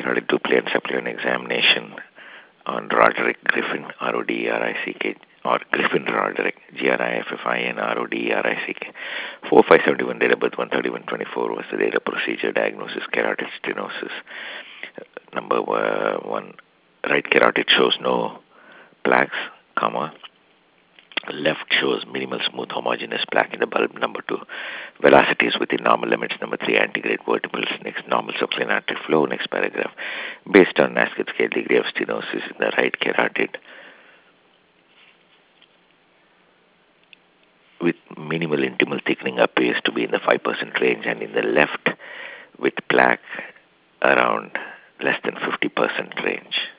carotid dupli and supplement examination on Roderick Griffin, R-O-D-E-R-I-C-K, or Griffin Roderick, Griffin Roderick, 4571, date of birth 13124 was the date of procedure, diagnosis carotid stenosis. Number one, right carotid shows no plaques, comma. Left shows minimal smooth homogeneous plaque in the bulb. Number two, velocity is within normal limits. Number three, antegrade vertebrals. Next, normal subclinic artery flow. Next paragraph, based on Nascet scale, degree of stenosis in the right carotid with minimal intimal thickening appears to be in the 5% range, and in the left with plaque around less than 50% range.